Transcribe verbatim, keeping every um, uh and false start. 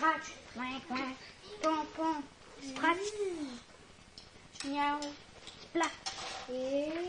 Scratch. Ouin, ouin. Pon, pon. Scratch. Miaou. Plat. Et